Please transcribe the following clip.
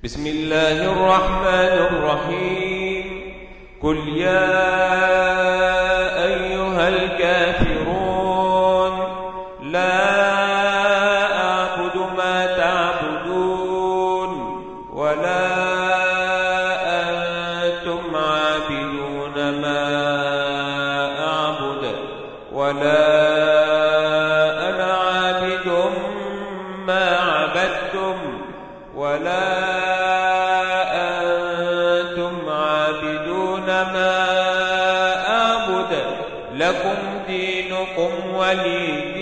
بسم الله الرحمن الرحيم. قل يا أيها الكافرون لا أعبد ما تعبدون ولا أنتم عابدون ما أعبد ولا أنا عابد ما عبدتم ولا ما أعبد لكم دينكم ولي دين.